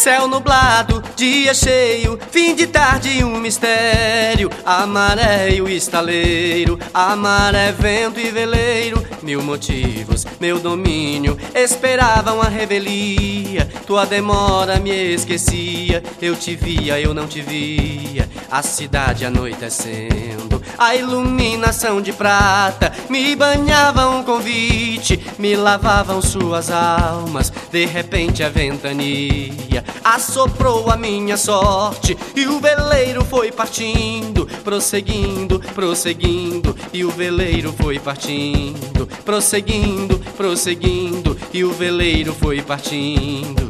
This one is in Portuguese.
Céu nublado, dia cheio, fim de tarde um mistério. A maré e o estaleiro, a maré, vento e veleiro. Mil motivos, meu domínio, esperavam a revelia. Tua demora me esquecia, eu te via, eu não te via. A cidade anoitecendo, a iluminação de prata me banhavam um convite, me lavavam suas almas. De repente a ventania assoprou a minha sorte e o veleiro foi partindo, prosseguindo, prosseguindo. E o veleiro foi partindo, prosseguindo, prosseguindo. E o veleiro foi partindo.